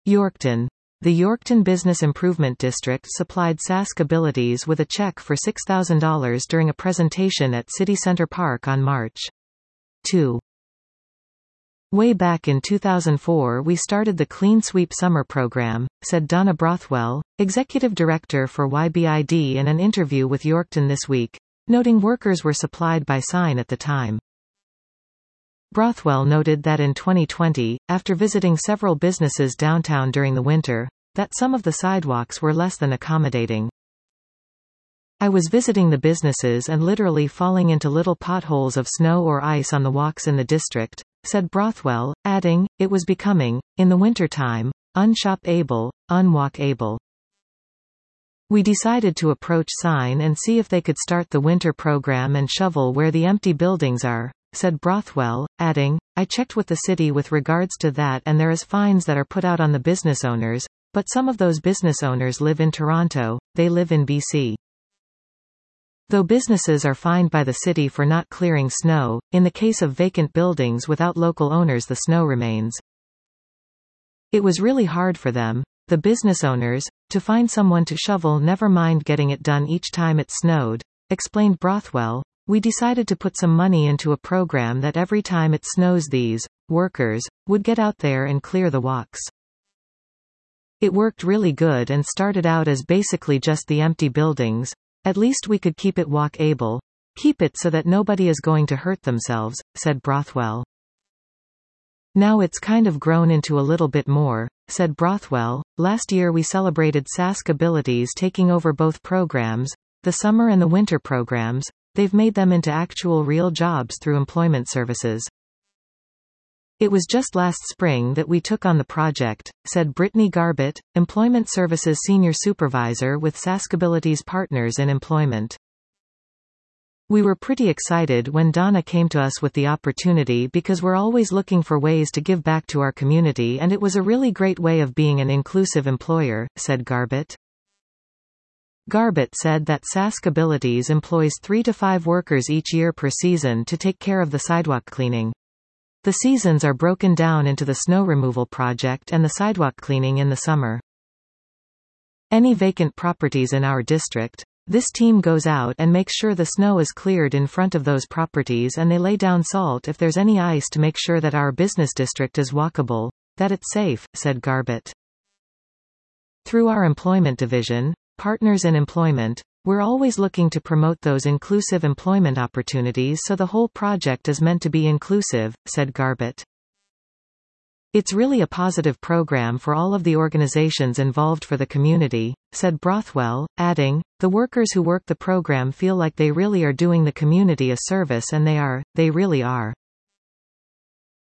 Yorkton. The Yorkton Business Improvement District supplied Sask Abilities with a check for $6,000 during a presentation at City Center Park on March 2. Way back in 2004 we started the Clean Sweep Summer Program, said Donna Brothwell, Executive Director for YBID in an interview with Yorkton This Week, noting workers were supplied by Sign at the time. Brothwell noted that in 2020, after visiting several businesses downtown during the winter, that some of the sidewalks were less than accommodating. I was visiting the businesses and literally falling into little potholes of snow or ice on the walks in the district, said Brothwell, adding, it was becoming, in the winter time, unshop-able, unwalk-able. We decided to approach Sign and see if they could start the winter program and shovel where the empty buildings are, said Brothwell, adding, I checked with the city with regards to that and there is fines that are put out on the business owners, but some of those business owners live in Toronto, they live in BC. Though businesses are fined by the city for not clearing snow, in the case of vacant buildings without local owners the snow remains. It was really hard for them, the business owners, to find someone to shovel, never mind getting it done each time it snowed, explained Brothwell. We decided to put some money into a program that every time it snows these workers would get out there and clear the walks. It worked really good and started out as basically just the empty buildings. At least we could keep it walk-able. Keep it so that nobody is going to hurt themselves, said Brothwell. Now it's kind of grown into a little bit more, said Brothwell. Last year we celebrated Sask Abilities taking over both programs, the summer and the winter programs. They've made them into actual real jobs through employment services. It was just last spring that we took on the project, said Brittany Garbett, Employment Services Senior Supervisor with Saskabilities Partners in Employment. We were pretty excited when Donna came to us with the opportunity because we're always looking for ways to give back to our community and it was a really great way of being an inclusive employer, said Garbett. Garbett said that Sask Abilities employs 3 to 5 workers each year per season to take care of the sidewalk cleaning. The seasons are broken down into the snow removal project and the sidewalk cleaning in the summer. Any vacant properties in our district, this team goes out and makes sure the snow is cleared in front of those properties and they lay down salt if there's any ice to make sure that our business district is walkable, that it's safe, said Garbett. Through our employment division, Partners in Employment, we're always looking to promote those inclusive employment opportunities so the whole project is meant to be inclusive, said Garbett. It's really a positive program for all of the organizations involved for the community, said Brothwell, adding, the workers who work the program feel like they really are doing the community a service and they really are.